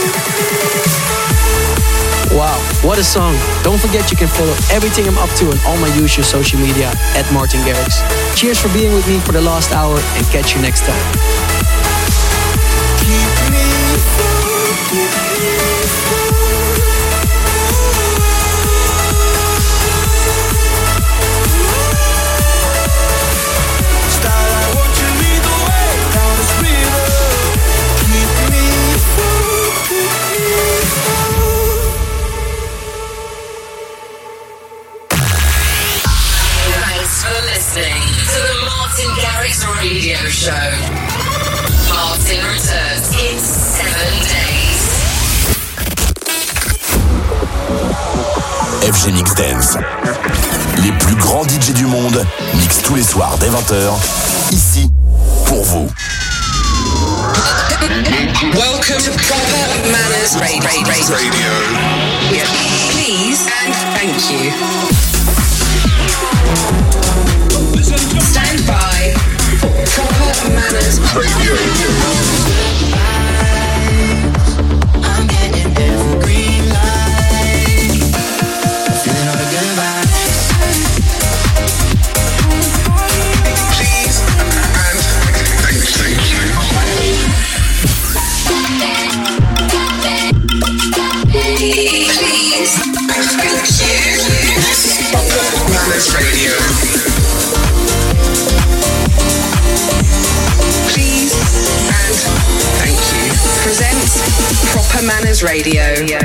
Wow, what a song. Don't forget you can follow everything I'm up to on all my usual social media at Martin Garrix. Cheers for being with me for the last hour and catch you next time. Keep me full, keep me full. Martin Garrix Radio Show. Martin returns in 7 days. FG Mix Dance. Les plus grands DJ du monde mixent tous les soirs dès 20h, ici, pour vous. Welcome to Proper Manners Radio. Please and thank you. Stand by for Proper Manners Radio. I'm getting every green light. Feeling all the good vibes. Please and thank you. Please thank you. Proper Manners Radio. Please and thank you. Presents Proper Manners Radio.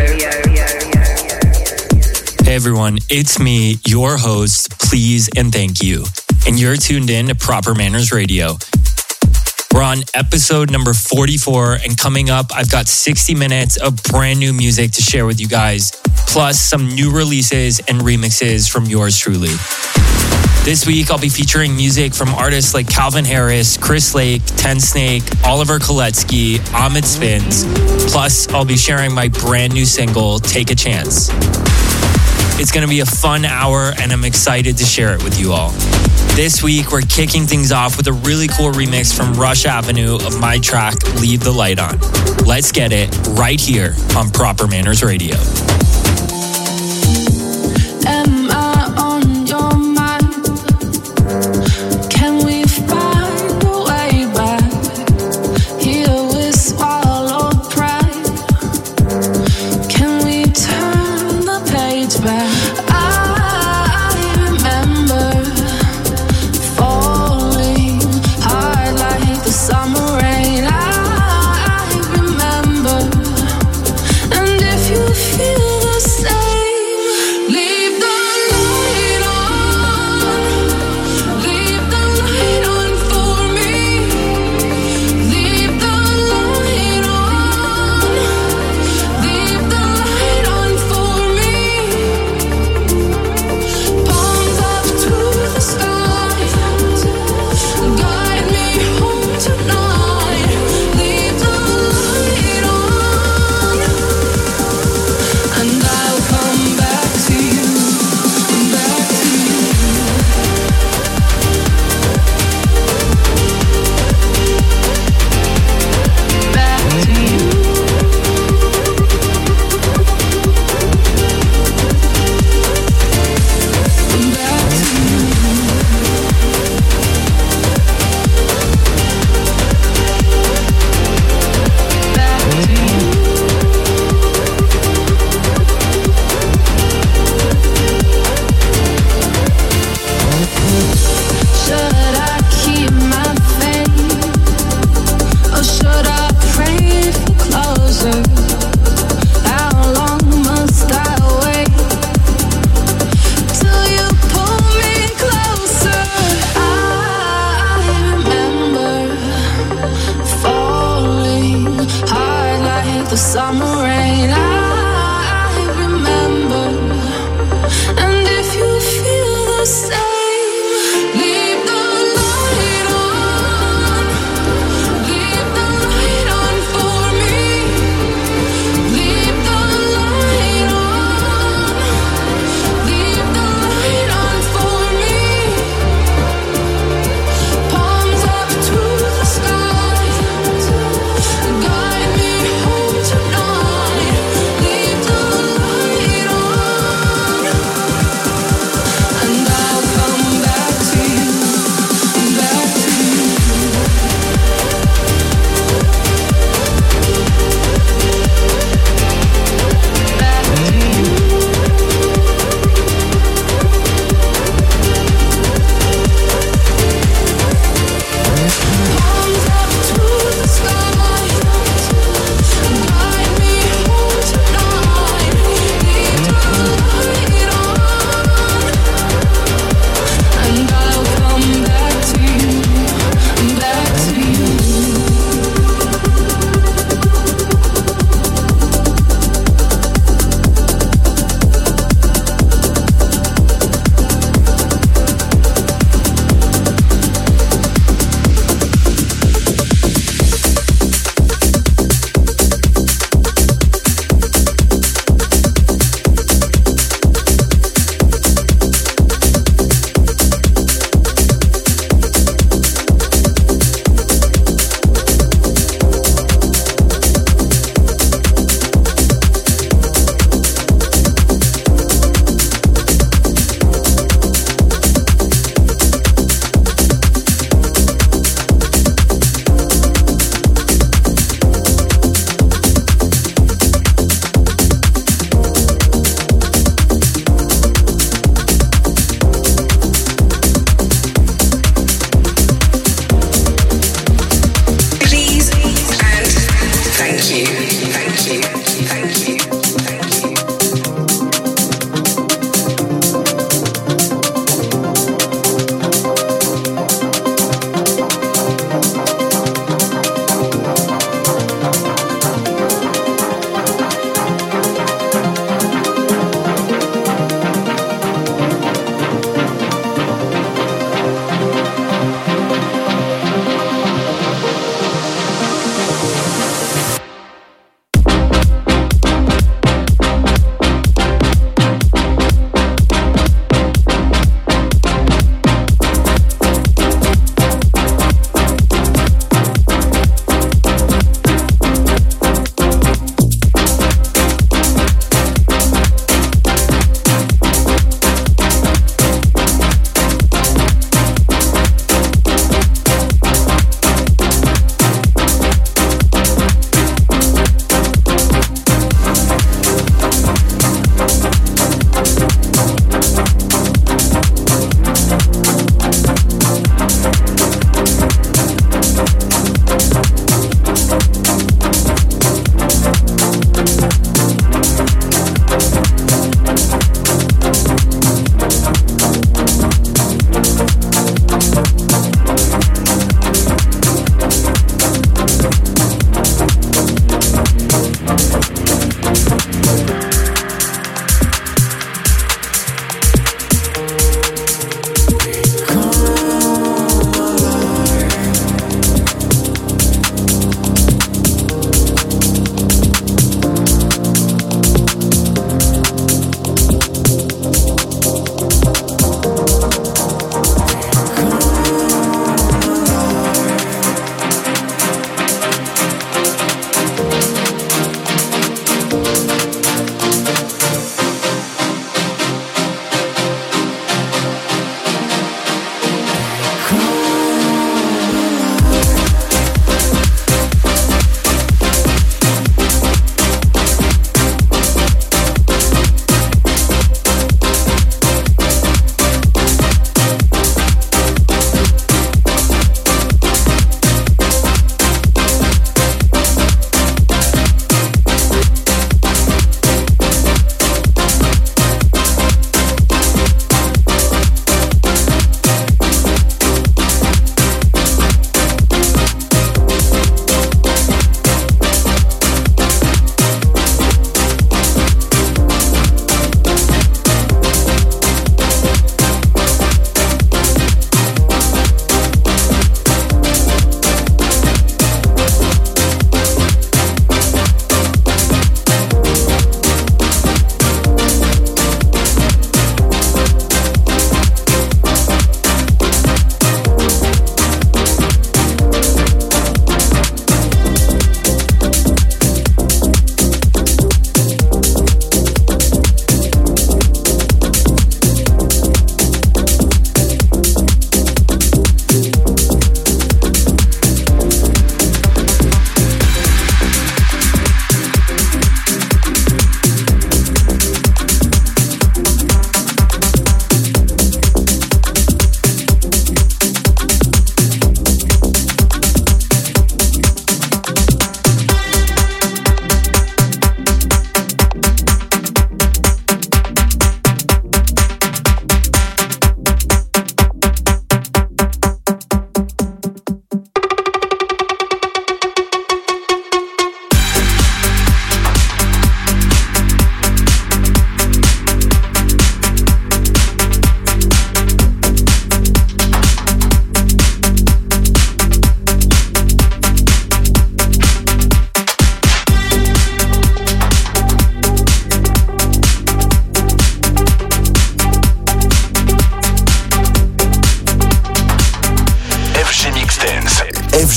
Hey everyone, it's me, your host, Please and Thank You. And you're tuned in to Proper Manners Radio. We're on episode number 44, and coming up, I've got 60 minutes of brand new music to share with you guys, plus some new releases and remixes from yours truly. This week, I'll be featuring music from artists like Calvin Harris, Chris Lake, Ten Snake, Oliver Koletsky, Ahmed Spins. Plus, I'll be sharing my brand new single, Take a Chance. It's going to be a fun hour, and I'm excited to share it with you all. This week, we're kicking things off with a really cool remix from Rush Avenue of my track, Leave the Light On. Let's get it right here on Proper Manners Radio. Guide me home tonight.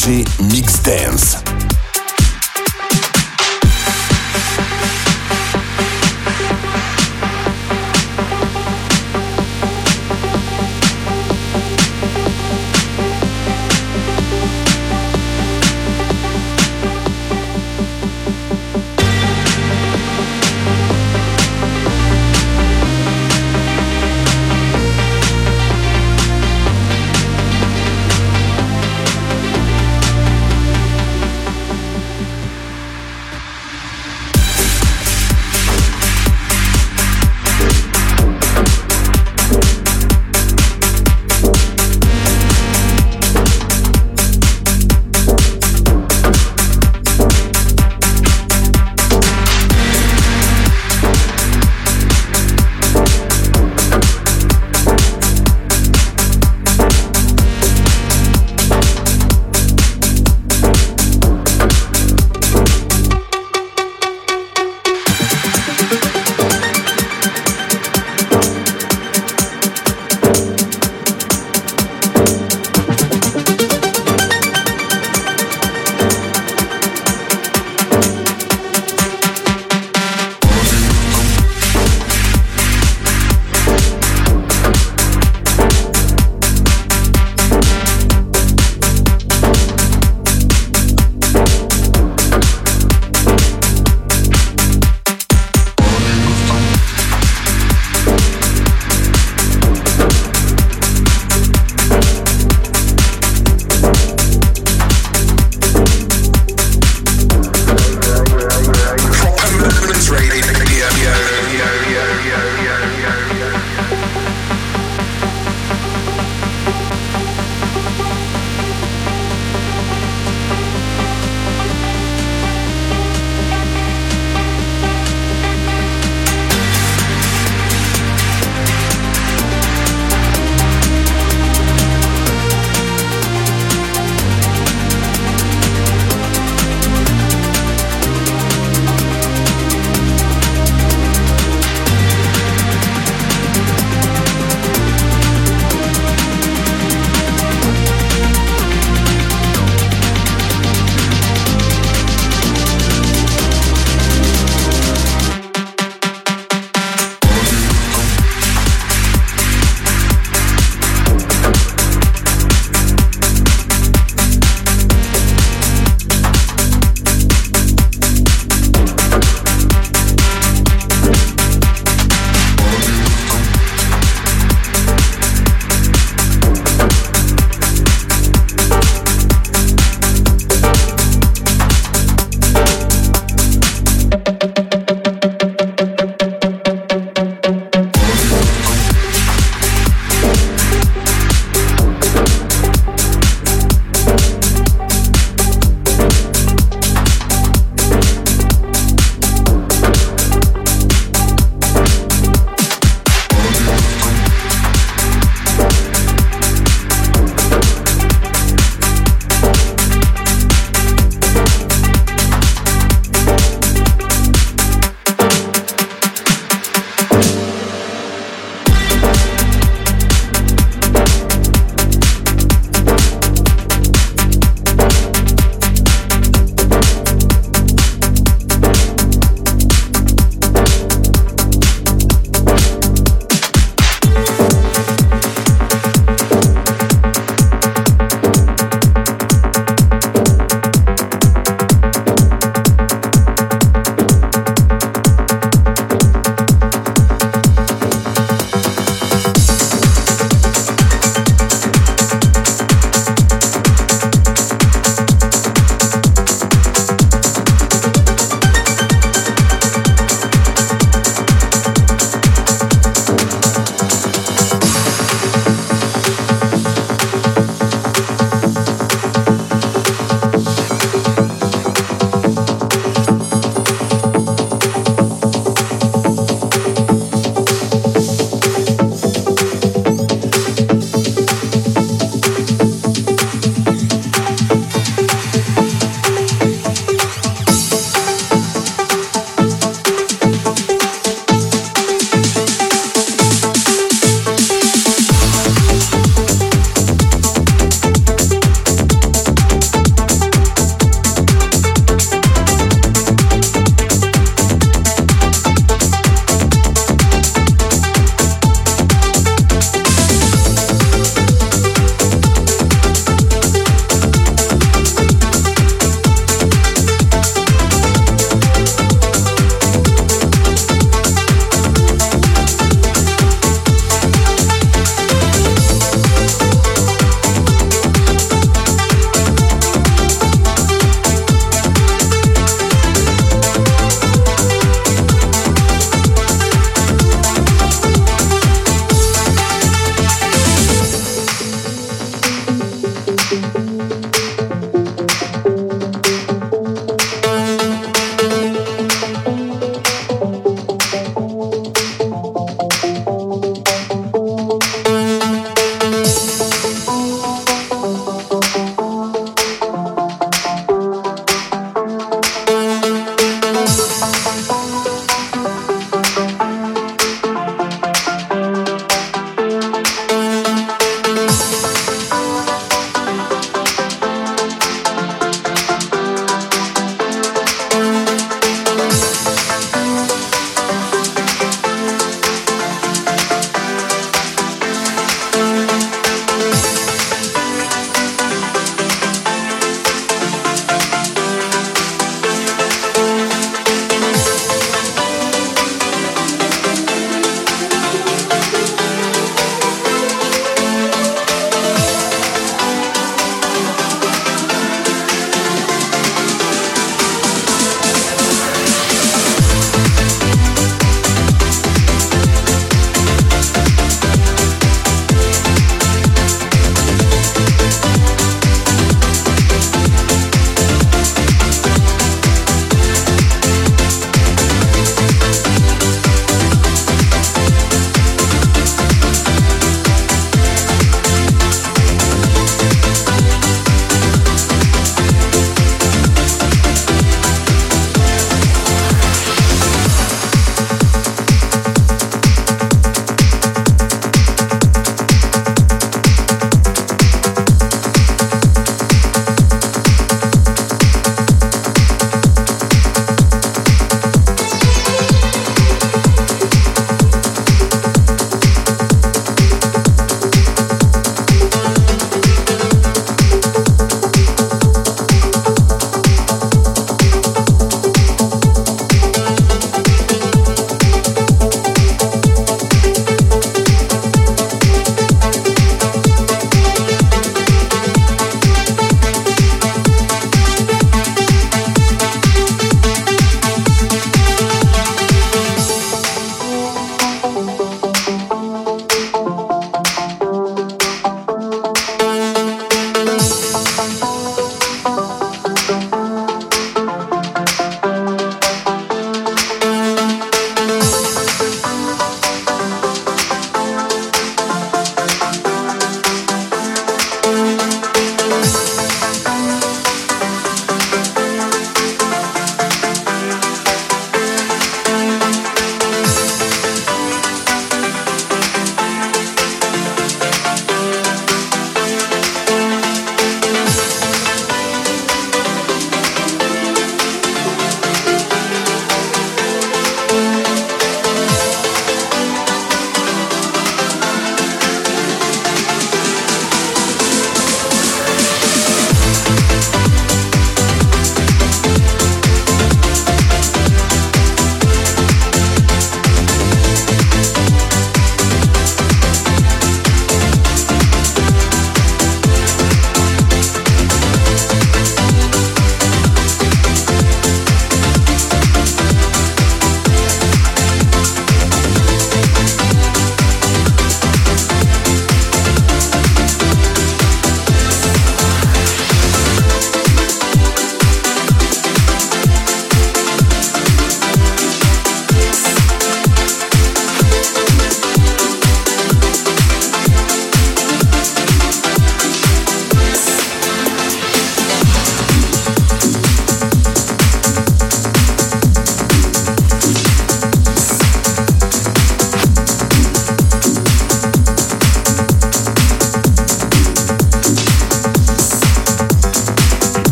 FG Mix Dance.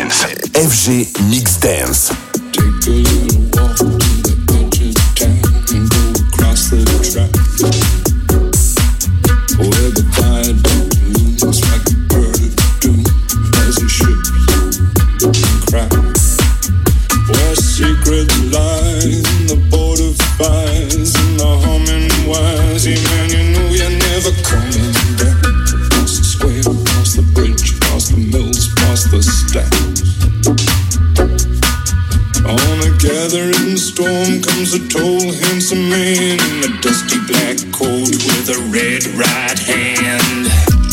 Dance. FG Mix Dance. Take a little walk to the edge of town and go across the track where the viaduct looms like a bird of doom as a ship crack. Where secrets lie in the border fires and the humming wires. Yeah, man, you know you're never coming back. Across the square, across the bridge, across the mills, past the stacks. On a gathering storm comes a tall, handsome man in a dusty black coat with a red right hand.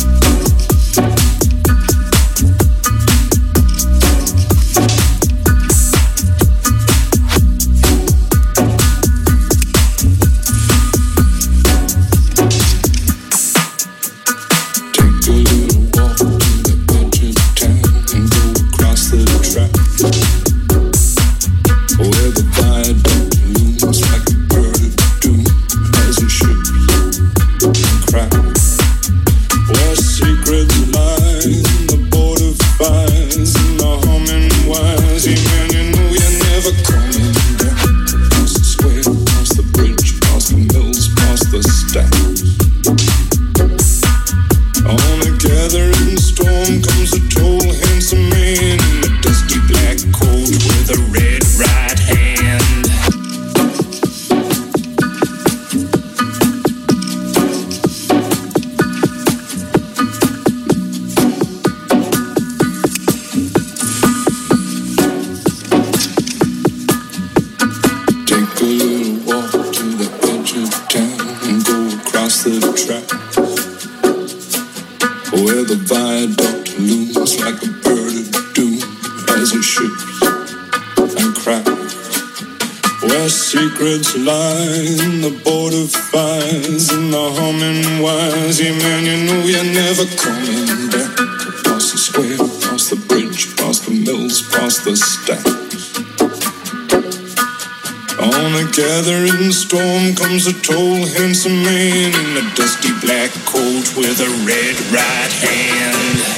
Take a little walk to the edge of town and go across the track where the viaduct looms like a bird of doom as a ship crack. Where secrets lie in the border fires and the humming wires. Yeah, man, you know you're never coming back. Across the square, across the bridge, past the mills, past the stacks. On a gathering storm comes a tall, handsome man in a dusty black coat with a red right hand. Take a little walk to the edge of town and go across the track where the viaduct looms like a bird of doom as it ships and cracks. Where secrets lie in the border fires and the humming wires. Yeah, man, you know you're never coming back. Across the square, across the bridge, past the mills, past the stacks. On a gathering storm comes a tall, handsome man in a dusty black coat with a red right hand.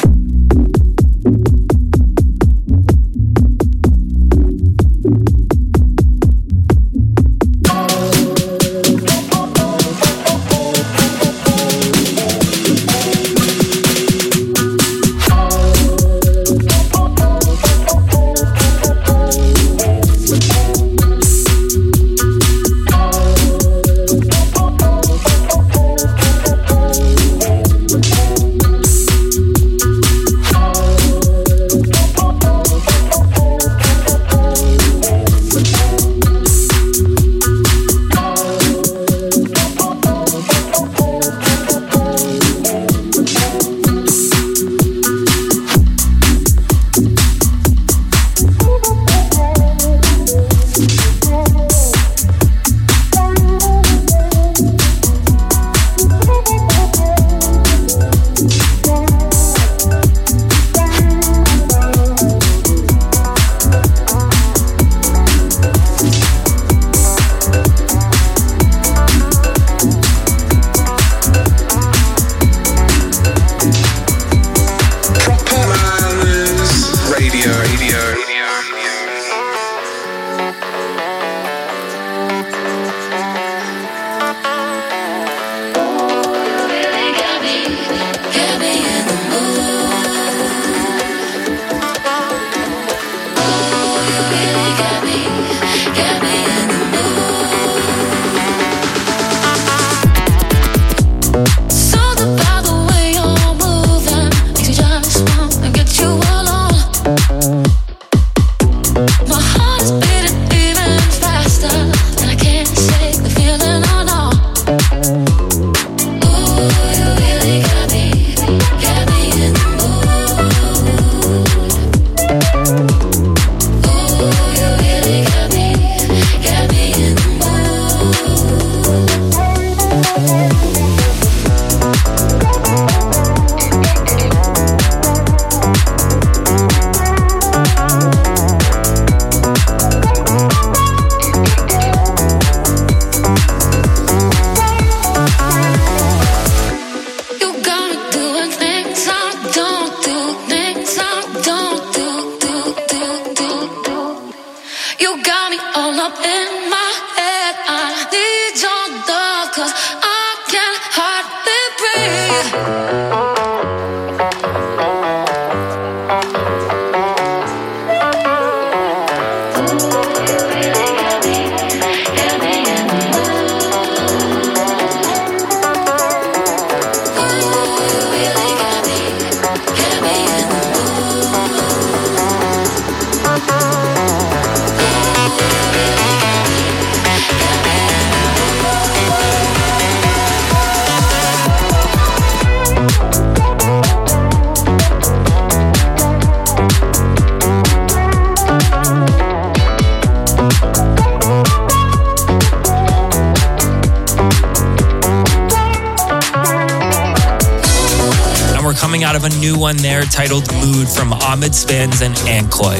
coming out of a new one there titled Mood from Ahmed Spins and Ankoi.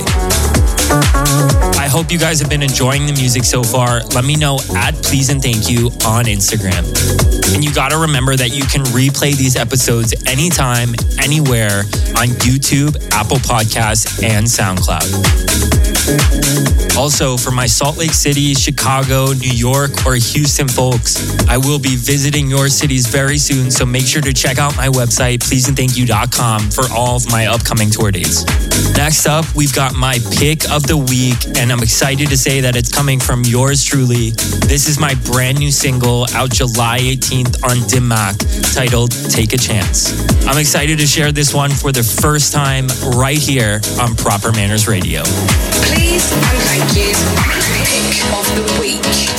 I hope you guys have been enjoying the music so far. Let me know at Please and Thank You on Instagram. And you gotta remember that you can replay these episodes anytime, anywhere on YouTube, Apple Podcasts, and SoundCloud. Also, for my Salt Lake City, Chicago, New York, or Houston folks, I will be visiting your cities very soon, so make sure to check out my website, pleaseandthankyou.com, for all of my upcoming tour dates. Next up, we've got my pick of the week, and I'm excited to say that it's coming from yours truly. This is my brand new single out July 18th on Dimmak, titled Take a Chance. I'm excited to share this one for the first time right here on Proper Manners Radio. Please and thank you. Pick of the week.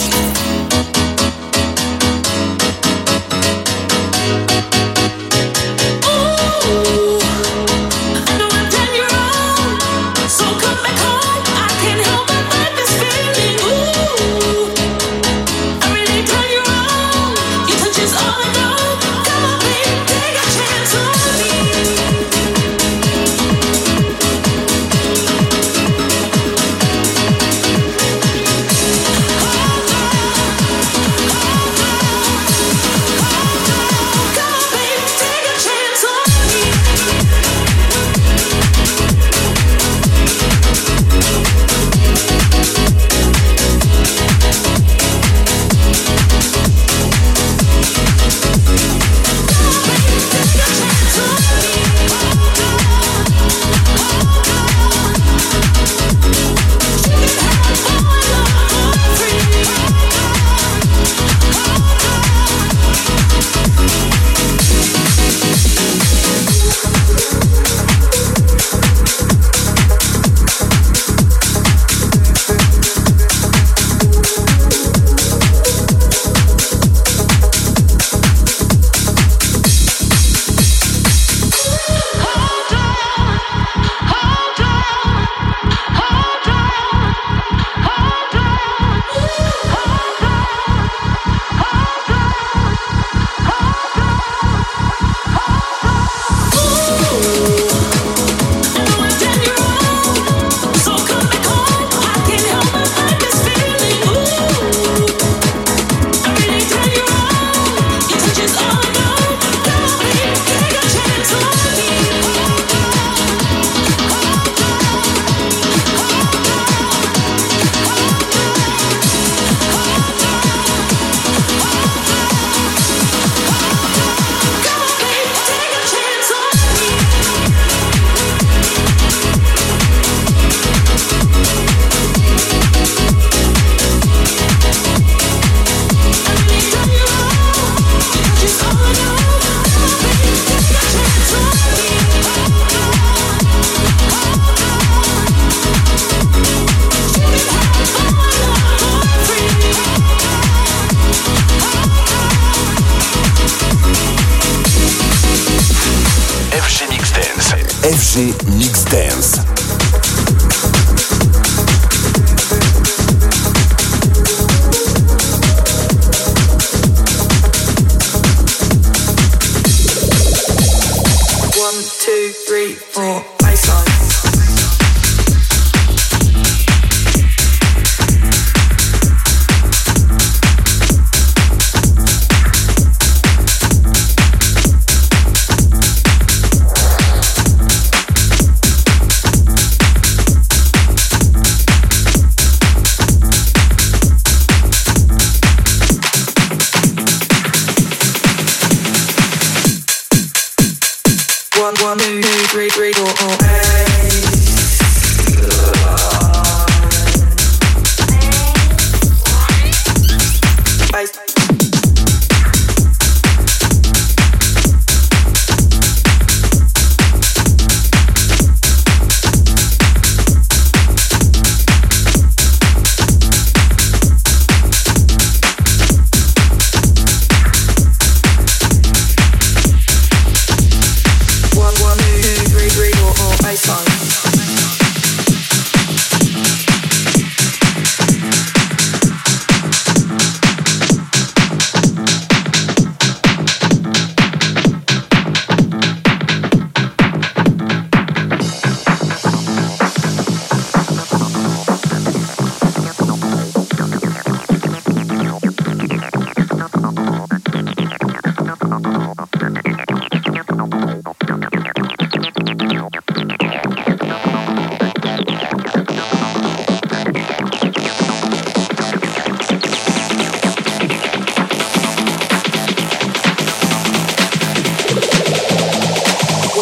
FG Mix Dance. One, two, three, four, baseline.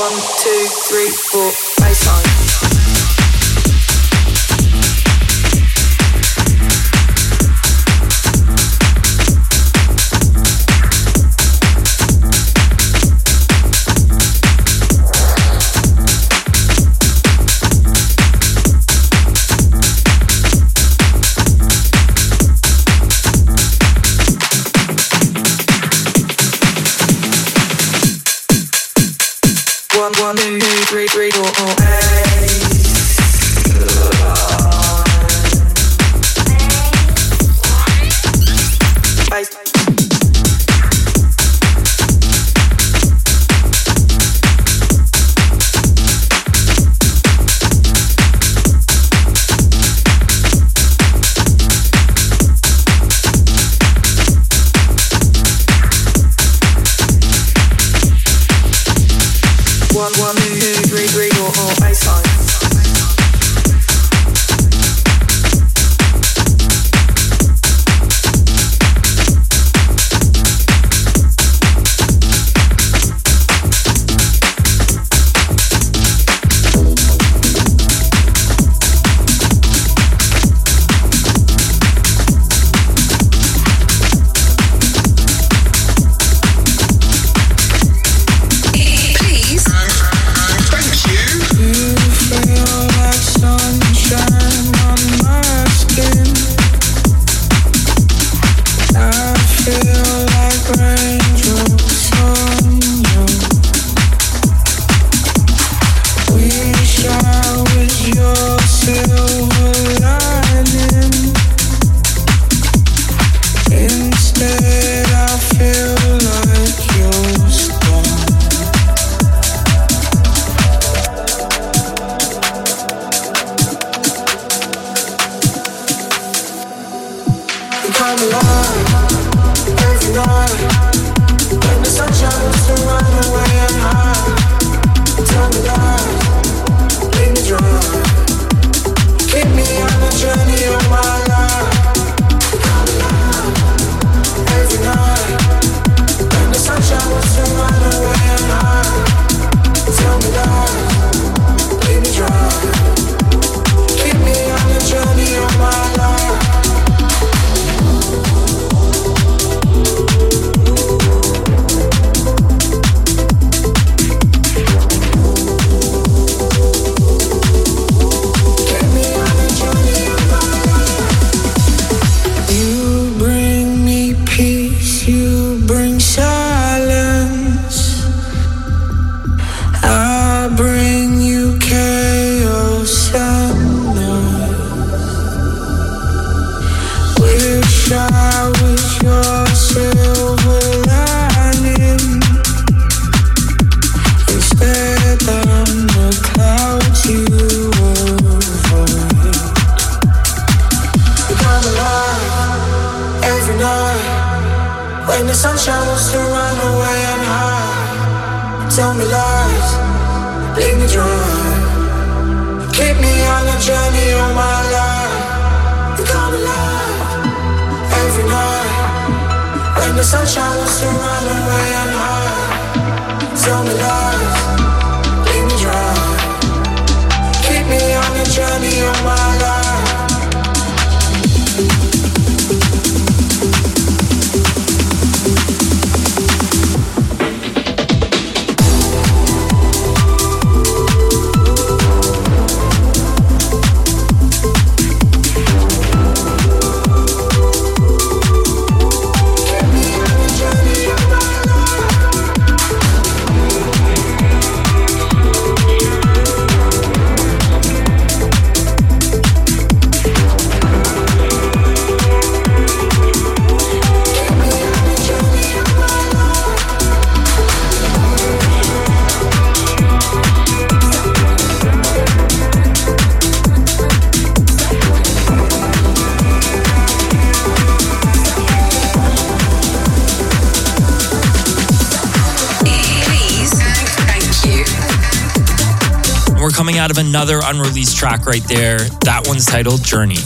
Coming out of another unreleased track right there. That one's titled Journey.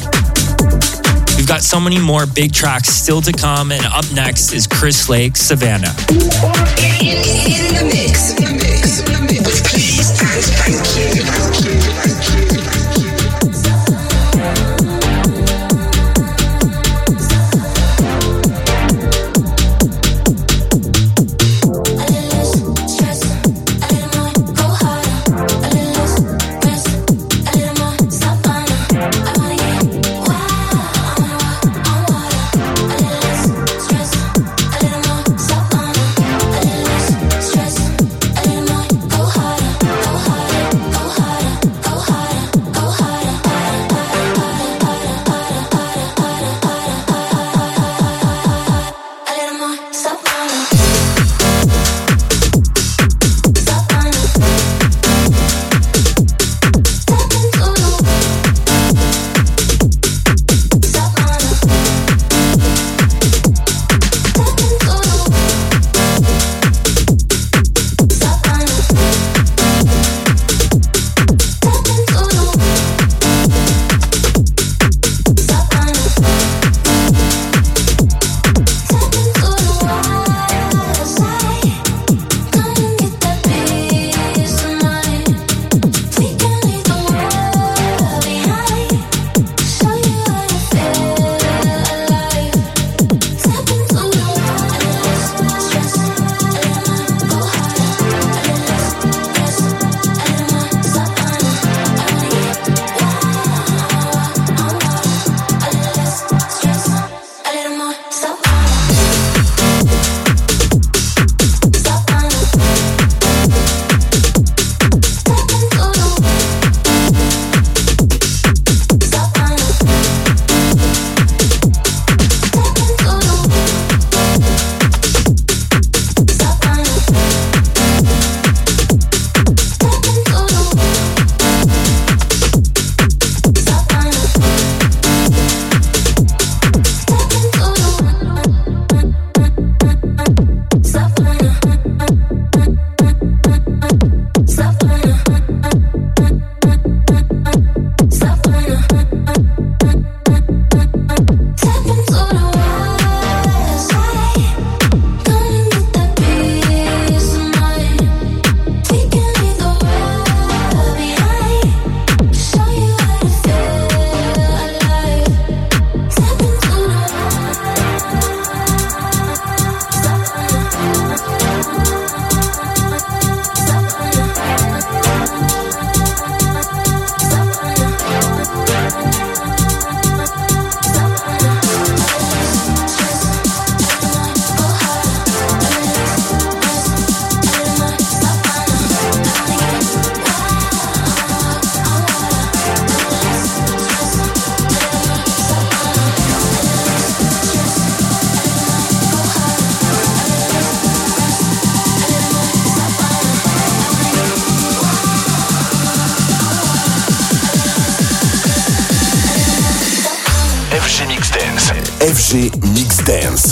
We've got so many more big tracks still to come, and up next is Chris Lake, Savannah. In the mix with FG Mix Dance.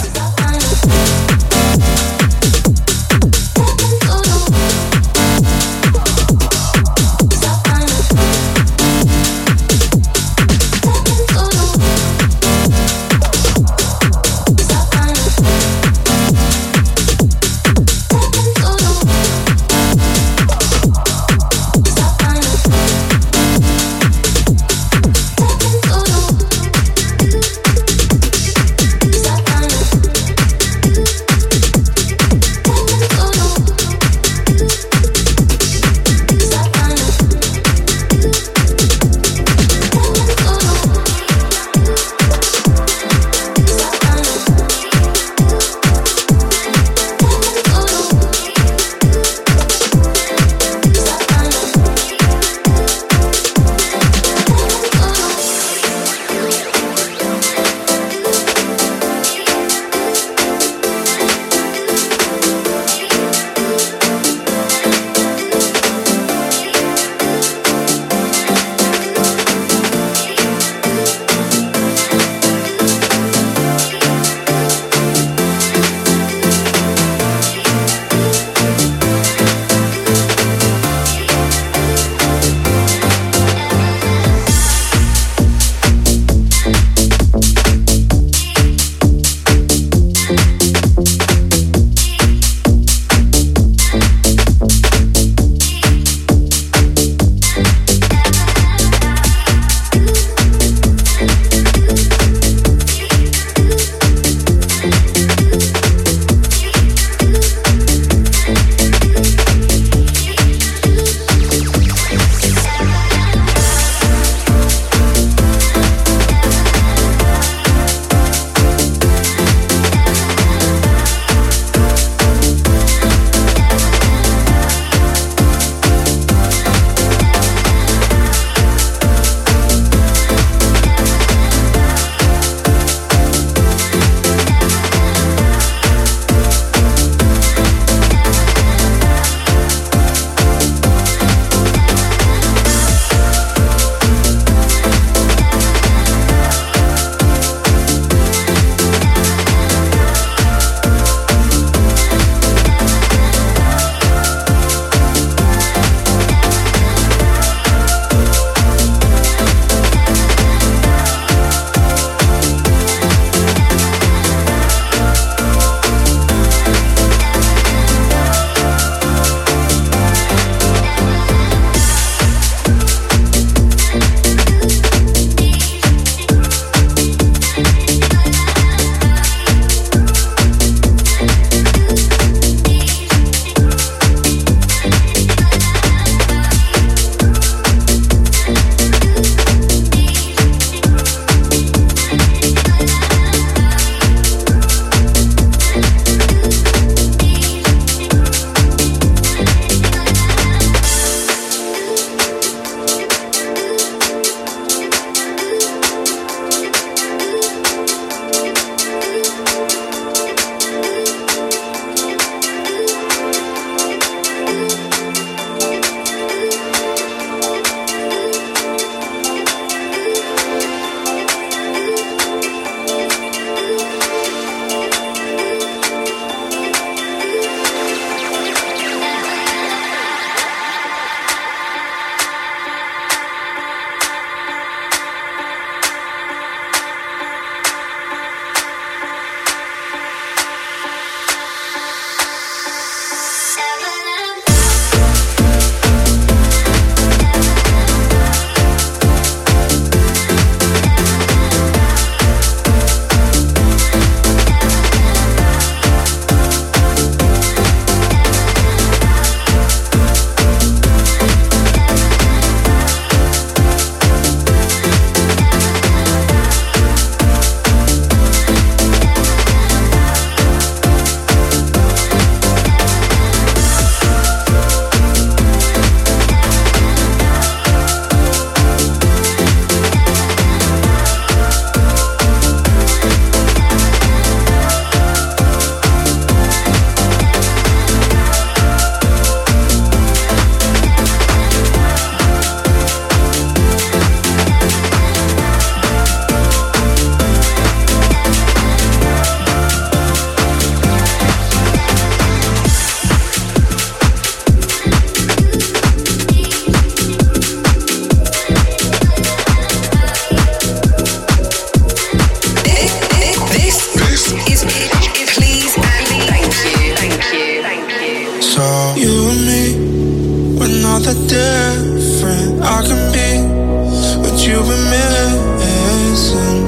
different I can be what you've been missing.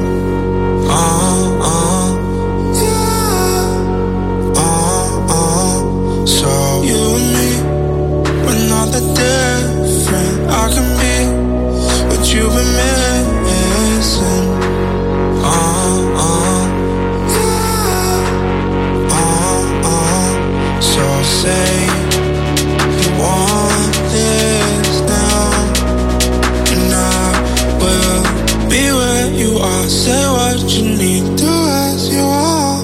So you and me, we're not that different I can be what you've been missing. So say you want this now, and I will be where you are. Say what you need, do as you want.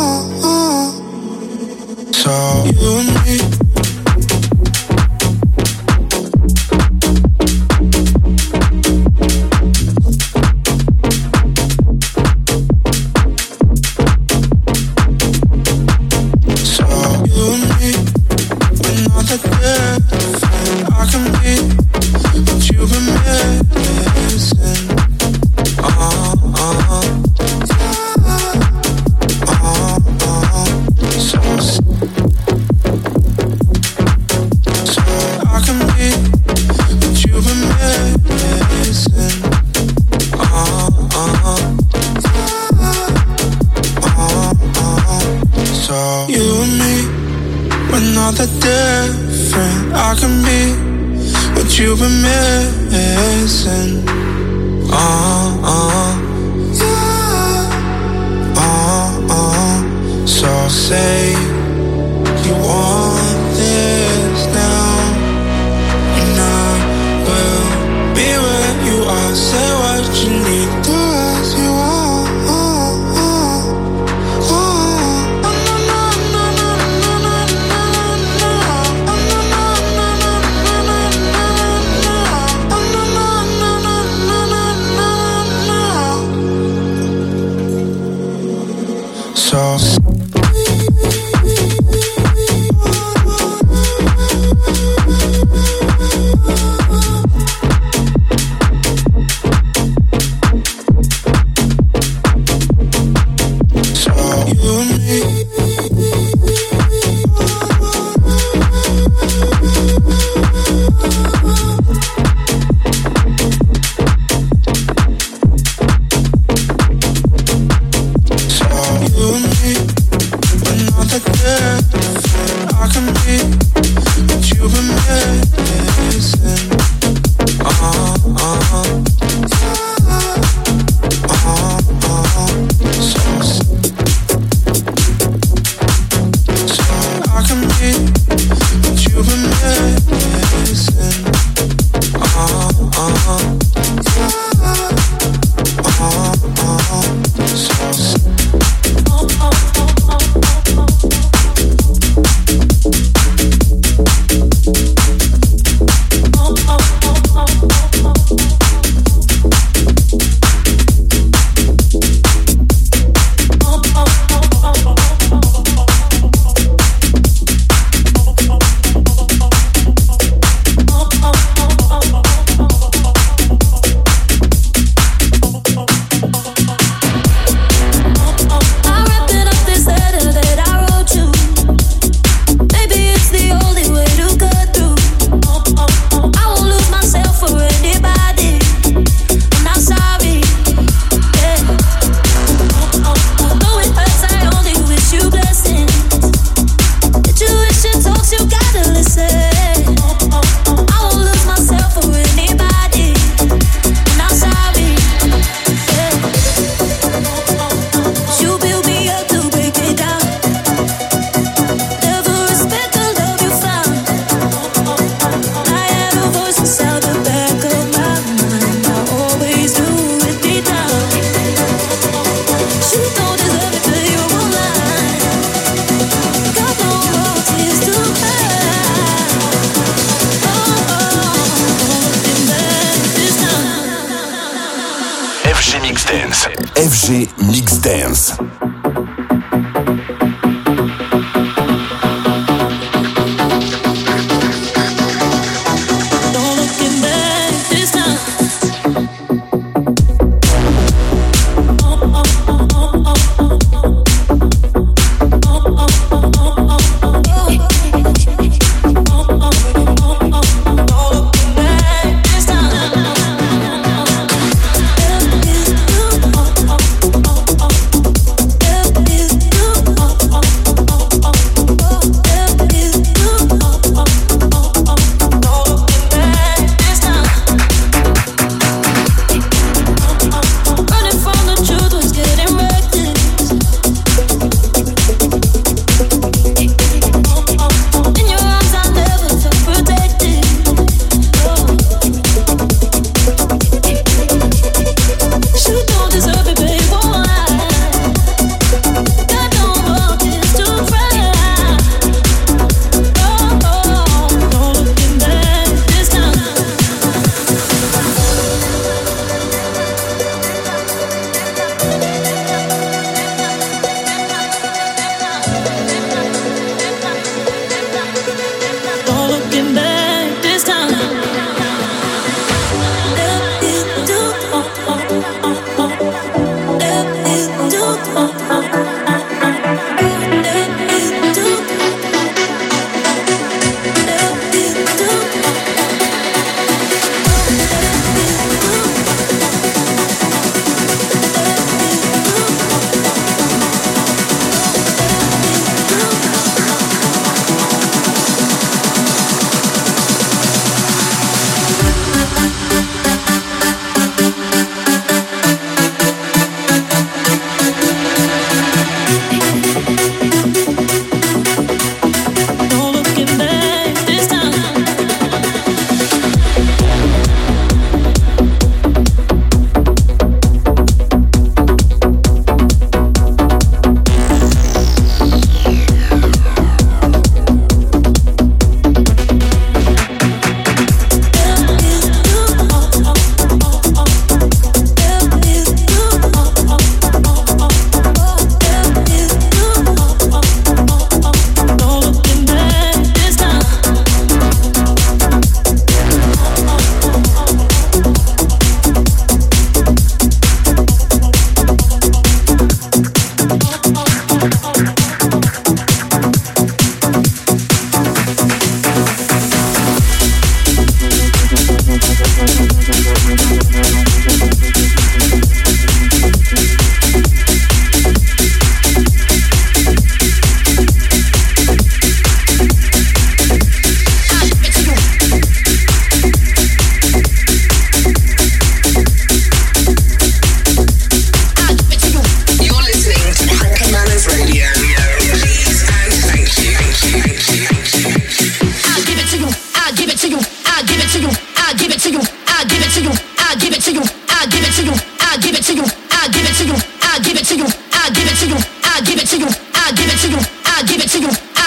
So you and me. FG Mix Dance. Oh,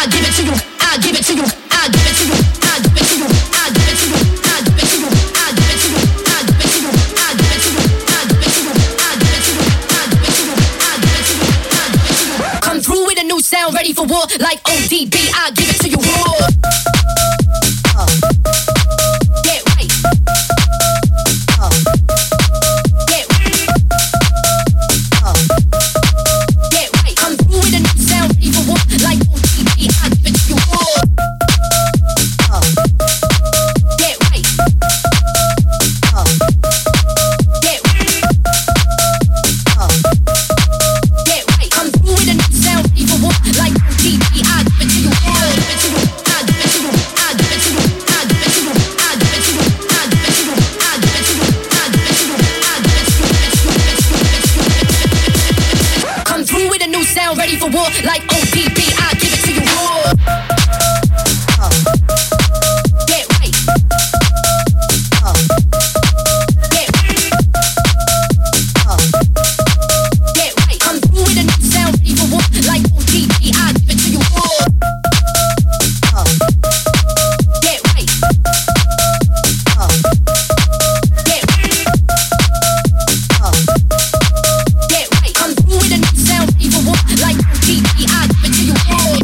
I give it to you, I give it to you, I give it to you, I give it to you, I give it to you, I give it to you, I give it to you, I give it to you, I give it to you, I give it to you, I give it to you, I give it to you, I give it to you, I give it to you. Come through with a new sound, ready for war like ODB. I give it to you raw. Ready for war like ODB. I give it to you raw. Get right. Get right. Come through with a new sound. Ready for war like ODB. I give it to you raw. Get right. Get right. Come through with a new sound. Ready for war like ODB. I give it to you raw.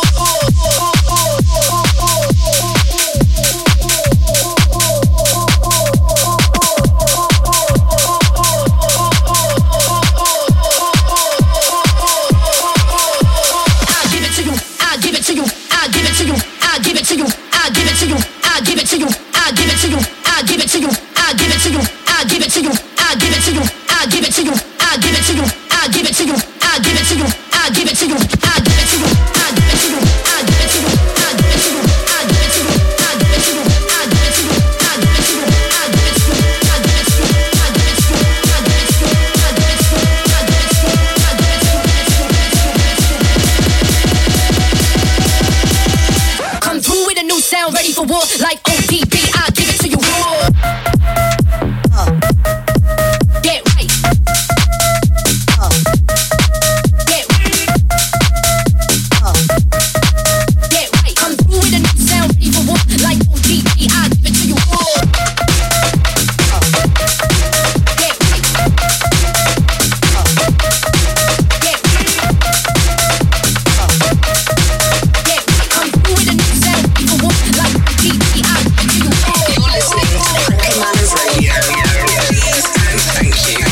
Ready for war like ODB. I give it to you raw. Get right. Get right. Come through with a new sound. Ready for war like ODB. I give it to you raw. Get right. Get right. Come through with a new sound. Ready for war like ODB. I give it to you raw. You're listening to Proper Manners Radio. Please and thank you.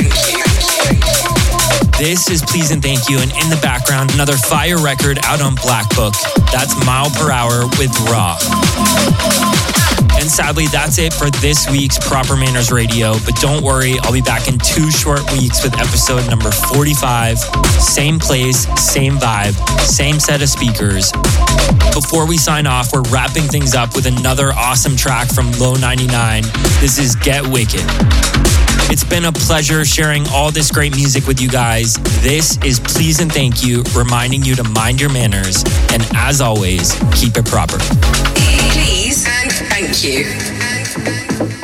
This is Please and Thank You, and in the background, another fire record out on Black Book. That's Mile Per Hour with Raw. And sadly, that's it for this week's Proper Manners Radio. But don't worry, I'll be back in 2 short weeks with episode number 45. Same place, same vibe, same set of speakers. Before we sign off, we're wrapping things up with another awesome track from Low 99. This is Get Wicked. It's been a pleasure sharing all this great music with you guys. This is Please and Thank You, reminding you to mind your manners. And as always, keep it proper. Please and thank you.